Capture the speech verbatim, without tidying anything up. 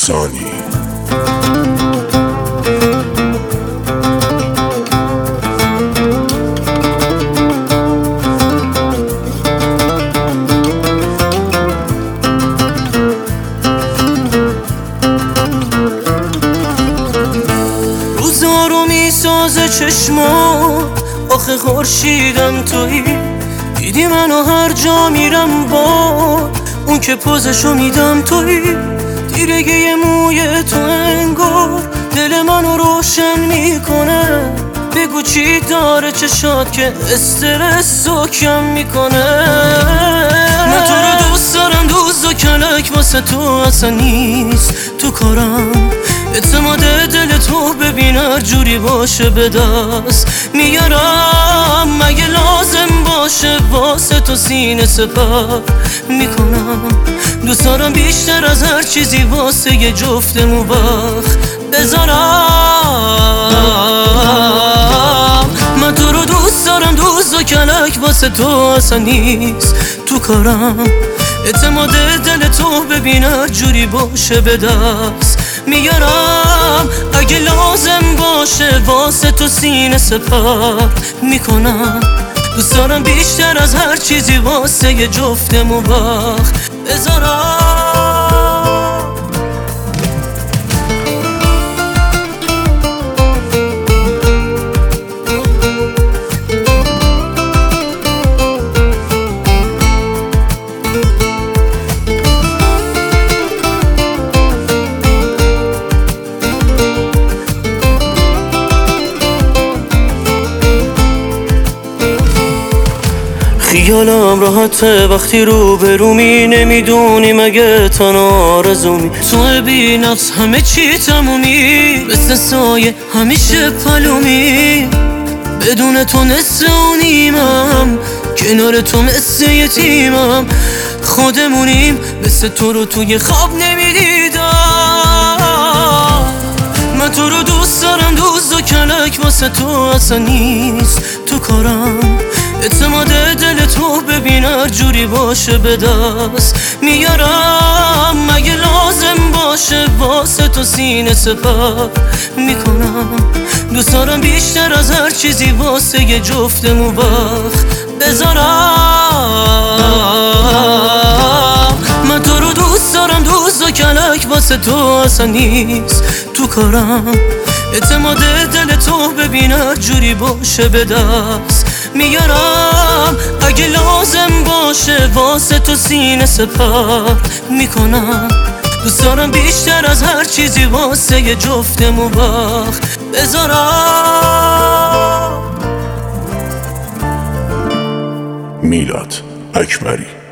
سانی. روزارو میسازه چشما، آخه خورشیدم تویی. دیدی منو هر جا میرم با اون که پوزشو میدم تویی. تیرگی موی تو انگار دل منو روشن میکنه. بگو چی داره چشات که استرسو کم میکنه. من تو رو دوست دارم، دوست و کلک واسه تو اصلا نیست تو کارم. اعتماد دل تو ببین هر جوری باشه به دست میارم. مگه لازم باشه واسه تو سینه سپر میکنم. دوست دارم بیشتر از هر چیزی واسه یه جفتمون وقت بذارم. من تو رو دوست دارم، دوست و کلک واسه تو اصلا نیست تو کارم. اعتماد دل تو ببین هر جوری باشه به دست میارم. اگه لازم باشه واسه تو سینه سپر میکنم. دوست دارم بیشتر از هر چیزی واسه یه جفتمون وقت بذارم. خیالم راحته وقتی رو برومی، نمیدونی مگه تنها آرزومی. تو بی نفس همه چی تمومی، مثل سایه همیشه پلومی. بدون تو نصف و نیمم، کنار تو مثل یتیمم. خودمونیم مثل تو رو توی خواب نمیدیدم. من تو رو دوست دارم، دوست و کلک واسه تو اصلا نیست تو کارم. اعتماد دل تو ببین هر جوری باشه به دست میارم. مگه لازم باشه واسه تو سینه سپر میکنم. دوست دارم بیشتر از هر چیزی واسه یه جفتمون وقت بذارم. من تو رو دوست دارم، دوست و کلک واسه تو اصلا نیست تو کارم. اعتماد دل تو ببین هر جوری باشه به دست میارم. اگه لازم باشه واسه تو سینه سپر میکنم. دوست دارم بیشتر از هر چیزی واسه یه جفتمون وقت بذارم. میلاد اکبری.